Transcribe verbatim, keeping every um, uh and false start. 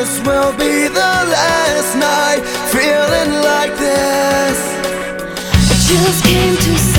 this will be the last night feeling like this. I just came to